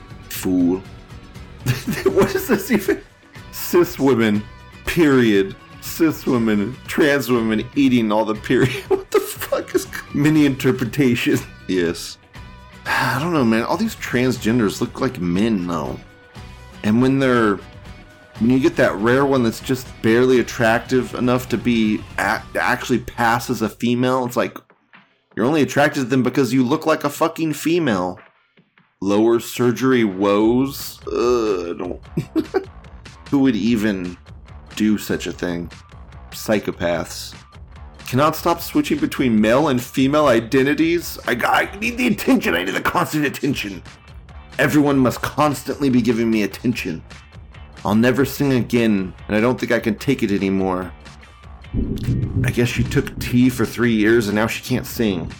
fool. What is this even? Cis women, period. cis women, trans women eating all the period. What the fuck is mini interpretation? Yes. I don't know, man. All these transgenders look like men, though. And when they're... When you get that rare one that's just barely attractive enough to be... A- actually pass as a female, it's like... You're only attracted to them because you look like a fucking female. Lower surgery woes? Ugh, I don't... Who would even do such a thing? Psychopaths. Cannot stop switching between male and female identities? I, I need the attention. I need the constant attention. Everyone must constantly be giving me attention. I'll never sing again, and I don't think I can take it anymore. I guess she took tea for three years and now she can't sing.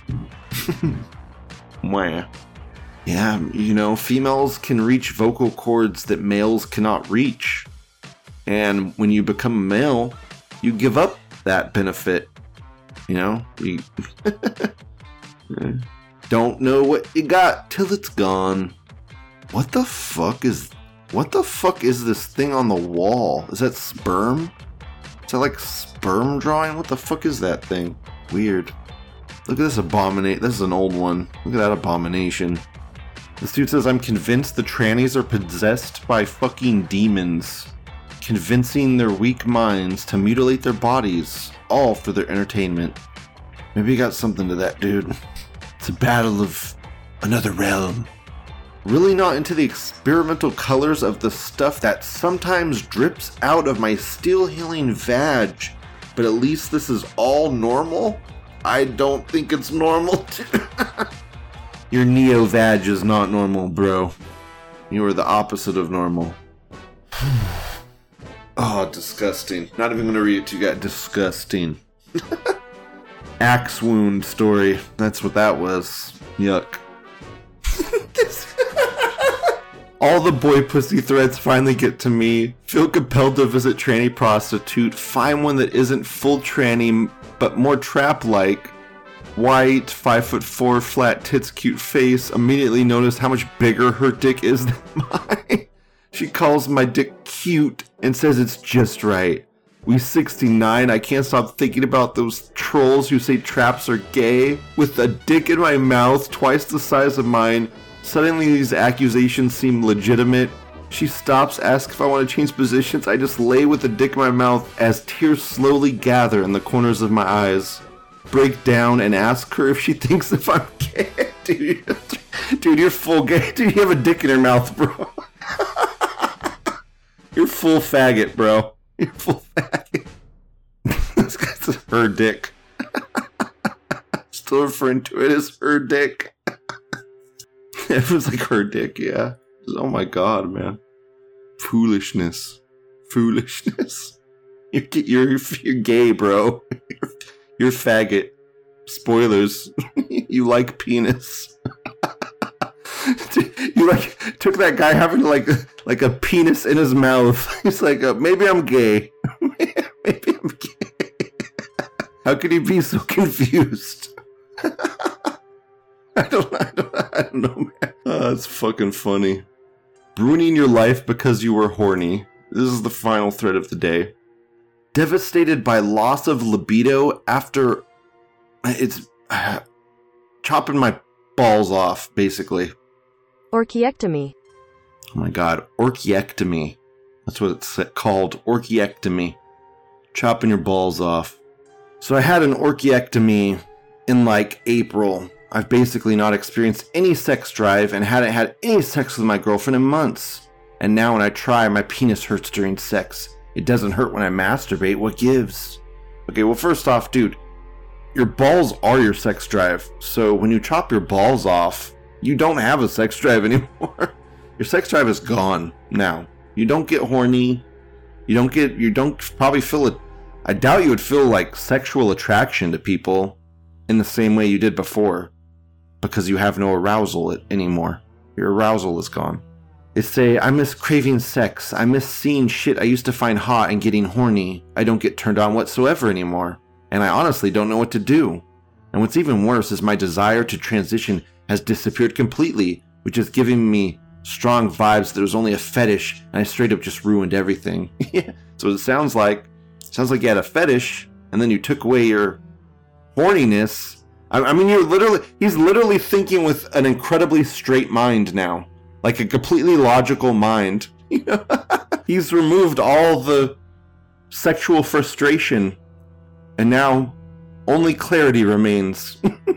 Mwah. Yeah, you know, females can reach vocal cords that males cannot reach. And when you become a male, you give up that benefit. You know? You don't know what you got till it's gone. What the fuck is... What the fuck is this thing on the wall? Is that sperm? Is that like sperm drawing? What the fuck is that thing? Weird. Look at this abomination. This is an old one. Look at that abomination. This dude says, I'm convinced the trannies are possessed by fucking demons. Convincing their weak minds to mutilate their bodies, all for their entertainment. Maybe you got something to that, dude. It's a battle of another realm. Really not into the experimental colors of the stuff that sometimes drips out of my steel healing vag, but at least this is all normal? I don't think it's normal. Your neo vag is not normal, bro. You are the opposite of normal. Oh, disgusting. Not even gonna read it to you guys. Disgusting. Axe wound story. That's what that was. Yuck. All the boy pussy threads finally get to me. Feel compelled to visit tranny prostitute. Find one that isn't full tranny, but more trap-like. White, five foot four, flat tits, cute face. Immediately notice how much bigger her dick is than mine. She calls my dick cute and says it's just right. We sixty-nine, I can't stop thinking about those trolls who say traps are gay. With a dick in my mouth, twice the size of mine, suddenly these accusations seem legitimate. She stops, asks if I want to change positions. I just lay with the dick in my mouth as tears slowly gather in the corners of my eyes. Break down and ask her if she thinks if I'm gay. Dude, dude, you're full gay. Dude, you have a dick in your mouth, bro. You're full faggot, bro. You're full faggot. This guy's her dick. Still referring to it as her dick. It was like her dick, yeah. Oh my god, man. Foolishness. Foolishness. You're, you're, you're gay, bro. You're, you're faggot. Spoilers. You like penis. You like took that guy having like like a penis in his mouth. He's like, uh, maybe I'm gay. Maybe I'm gay. How could he be so confused? I don't, I don't, I don't know, man. Oh, that's fucking funny. Ruining your life because you were horny. This is the final thread of the day. Devastated by loss of libido after it's uh, chopping my balls off, basically. Orchiectomy. Oh my god, orchiectomy. That's what it's called, orchiectomy. Chopping your balls off. So I had an orchiectomy in like April. I've basically not experienced any sex drive and hadn't had any sex with my girlfriend in months. And now when I try, my penis hurts during sex. It doesn't hurt when I masturbate. What gives? Okay, well, first off, dude, your balls are your sex drive. So when you chop your balls off, you don't have a sex drive anymore. Your sex drive is gone now. You don't get horny. You don't get, you don't probably feel it. I doubt you would feel like sexual attraction to people in the same way you did before. Because you have no arousal anymore. Your arousal is gone. They say, I miss craving sex. I miss seeing shit I used to find hot and getting horny. I don't get turned on whatsoever anymore. And I honestly don't know what to do. And what's even worse is my desire to transition has disappeared completely, which is giving me strong vibes that it was only a fetish and I straight up just ruined everything. Yeah. So it sounds like, sounds Sounds like you had a fetish, and then you took away your horniness. I, I mean, you're literally, he's literally thinking with an incredibly straight mind now. Like a completely logical mind. You know? He's removed all the sexual frustration, and now only clarity remains.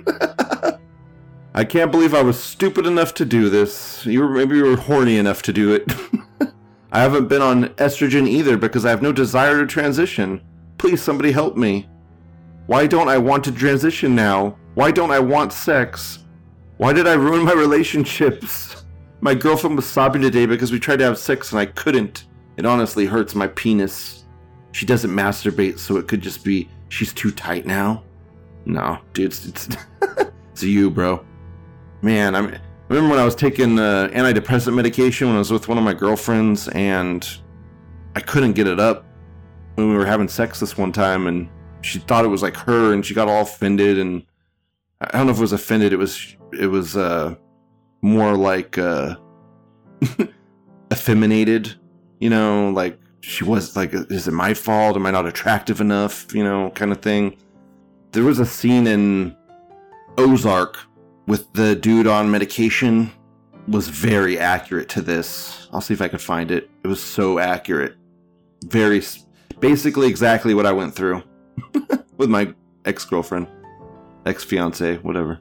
I can't believe I was stupid enough to do this. You were, maybe you were horny enough to do it. I haven't been on estrogen either because I have no desire to transition. Please, somebody help me. Why don't I want to transition now? Why don't I want sex? Why did I ruin my relationships? My girlfriend was sobbing today because we tried to have sex and I couldn't. It honestly hurts my penis. She doesn't masturbate, so it could just be she's too tight now. No, dude, it's it's, it's you, bro. Man, I mean, I remember when I was taking uh, antidepressant medication when I was with one of my girlfriends, and I couldn't get it up when we were having sex this one time, and she thought it was like her, and she got all offended, and I don't know if it was offended. It was it was uh, more like uh, effeminated, you know, like she was like, is it my fault? Am I not attractive enough? You know, kind of thing. There was a scene in Ozark with the dude on medication was very accurate to this. I'll see if I can find it. It was so accurate. Very, basically exactly what I went through with my ex-girlfriend, ex-fiance, whatever.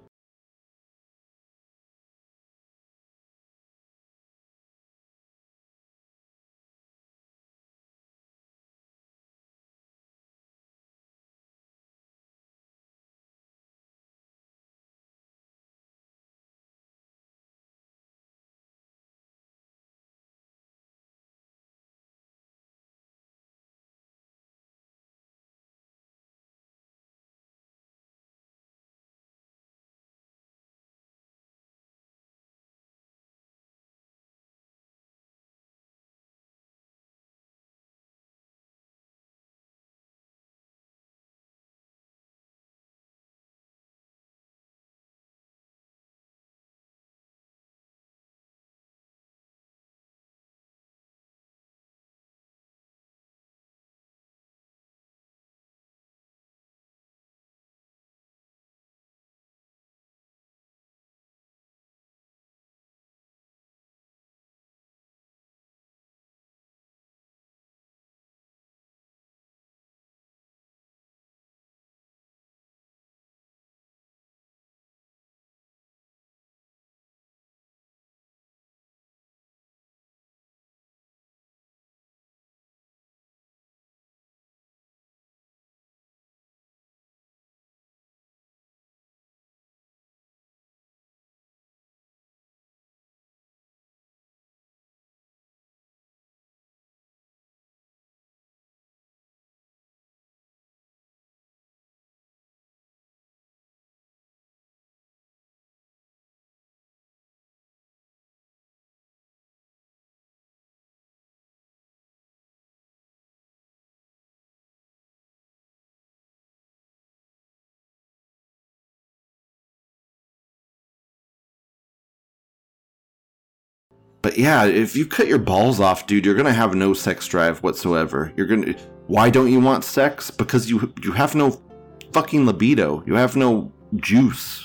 But yeah, if you cut your balls off, dude, you're gonna have no sex drive whatsoever. You're gonna. Why don't you want sex? Because you you have no fucking libido. You have no juice.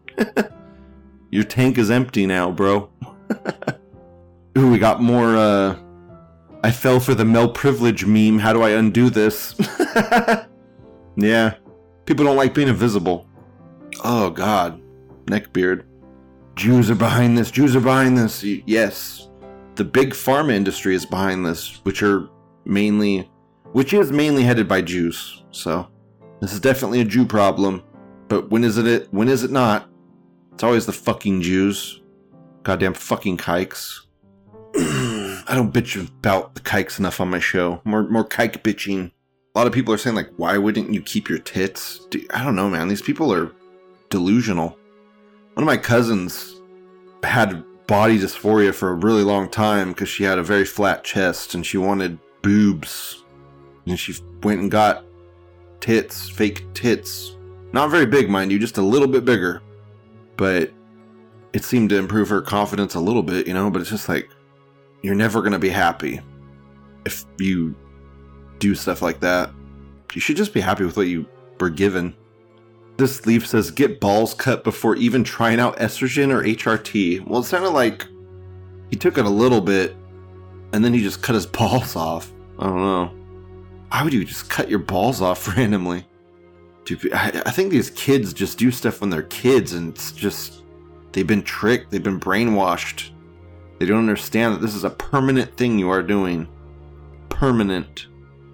Your tank is empty now, bro. Ooh, we got more. uh... I fell for the male privilege meme. How do I undo this? Yeah, people don't like being invisible. Oh God, neckbeard. Jews are behind this. Jews are behind this. Yes, the big pharma industry is behind this, which are mainly, which is mainly headed by Jews. So this is definitely a Jew problem. But when is it? When is it not? It's always the fucking Jews. Goddamn fucking kikes. I don't bitch about the kikes enough on my show. More, more kike bitching. A lot of people are saying like, why wouldn't you keep your tits? Dude, I don't know, man. These people are delusional. One of my cousins had body dysphoria for a really long time because she had a very flat chest and she wanted boobs. And she went and got tits, fake tits. Not very big, mind you, just a little bit bigger. But it seemed to improve her confidence a little bit, you know? But it's just like, you're never going to be happy if you do stuff like that. You should just be happy with what you were given. This leaf says, get balls cut before even trying out estrogen or H R T. Well, it sounded like he took it a little bit, and then he just cut his balls off. I don't know. Why would you just cut your balls off randomly? Dude, I, I think these kids just do stuff when they're kids, and it's just, they've been tricked, they've been brainwashed. They don't understand that this is a permanent thing you are doing. Permanent.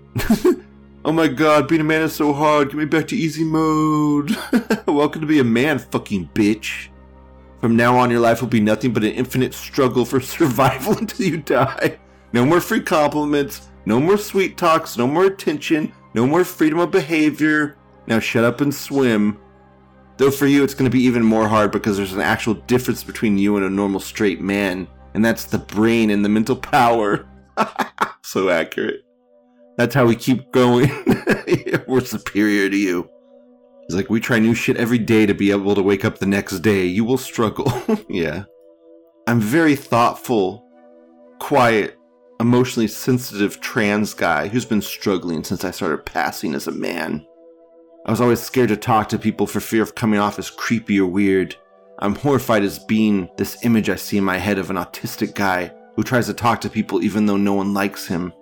Oh my god, being a man is so hard. Get me back to easy mode. Welcome to be a man, fucking bitch. From now on, your life will be nothing but an infinite struggle for survival until you die. No more free compliments. No more sweet talks. No more attention. No more freedom of behavior. Now shut up and swim. Though for you, it's going to be even more hard because there's an actual difference between you and a normal straight man. And that's the brain and the mental power. So accurate. That's how we keep going. We're superior to you. He's like, we try new shit every day to be able to wake up the next day. You will struggle. Yeah. I'm very thoughtful, quiet, emotionally sensitive trans guy who's been struggling since I started passing as a man. I was always scared to talk to people for fear of coming off as creepy or weird. I'm horrified as being this image I see in my head of an autistic guy who tries to talk to people even though no one likes him.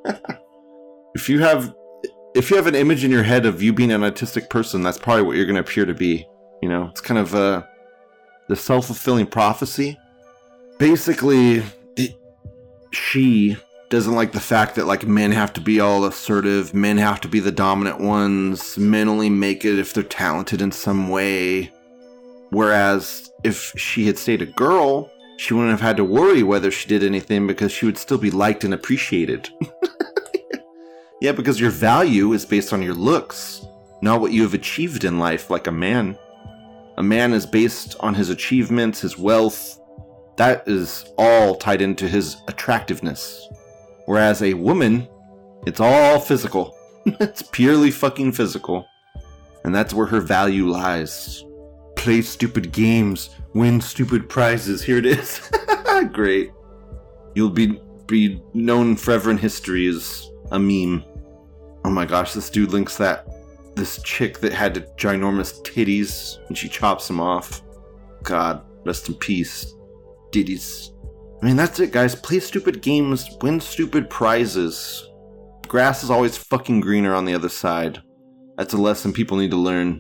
If you have if you have an image in your head of you being an autistic person, that's probably what you're going to appear to be. You know, it's kind of uh, the self-fulfilling prophecy. Basically, it, she doesn't like the fact that like men have to be all assertive, men have to be the dominant ones, men only make it if they're talented in some way. Whereas if she had stayed a girl, she wouldn't have had to worry whether she did anything because she would still be liked and appreciated. Yeah, because your value is based on your looks, not what you have achieved in life like a man. A man is based on his achievements, his wealth. That is all tied into his attractiveness. Whereas a woman, it's all physical. It's purely fucking physical. And that's where her value lies. Play stupid games, win stupid prizes. Here it is. Great. You'll be, be known forever in history as a meme. Oh my gosh, this dude links that this chick that had ginormous titties and she chops him off. God, rest in peace. Ditties. I mean, that's it, guys. Play stupid games, win stupid prizes. Grass is always fucking greener on the other side. That's a lesson people need to learn.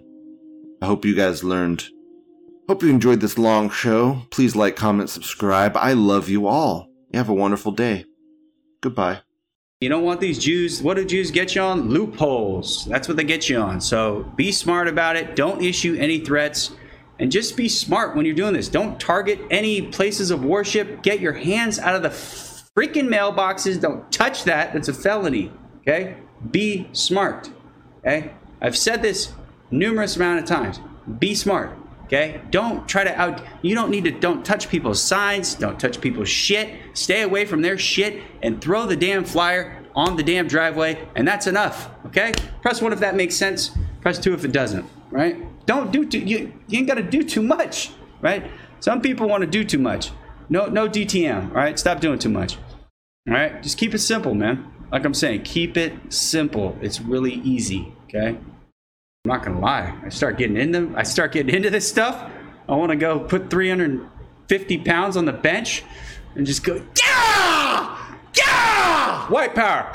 I hope you guys learned. Hope you enjoyed this long show. Please like, comment, subscribe. I love you all. You have a wonderful day. Goodbye. You don't want these Jews. What do Jews get you on? Loopholes. That's what they get you on. So be smart about it. Don't issue any threats. And just be smart when you're doing this. Don't target any places of worship. Get your hands out of the freaking mailboxes. Don't touch that. That's a felony. Okay? Be smart. Okay? I've said this numerous amount of times. Be smart. Okay? Don't try to out. You don't need to. Don't touch people's signs. Don't touch people's shit. Stay away from their shit and throw the damn flyer on the damn driveway. And that's enough. Okay? Press one if that makes sense. Press two if it doesn't. Right? Don't do too. You, you ain't got to do too much. Right? Some people want to do too much. No, no D T M. All right? Stop doing too much. All right? Just keep it simple, man. Like I'm saying, keep it simple. It's really easy. Okay? I'm not gonna lie. I start getting into I start getting into this stuff. I want to go put three hundred fifty pounds on the bench and just go, yeah, yeah, white power.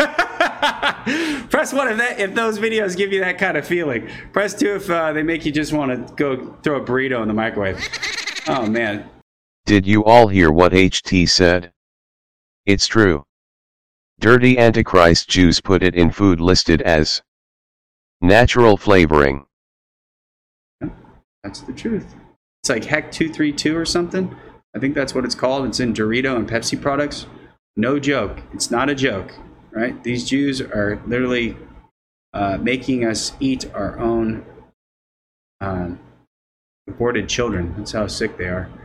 Press one if that if those videos give you that kind of feeling. Press two if uh, they make you just want to go throw a burrito in the microwave. Oh man. Did you all hear what H T said? It's true. Dirty Antichrist Jews put it in food listed as natural flavoring. That's the truth. It's like Heck two thirty-two or something. I think that's what it's called. It's in Dorito and Pepsi products. No joke. It's not a joke, right? These Jews are literally uh, making us eat our own um, aborted children. That's how sick they are.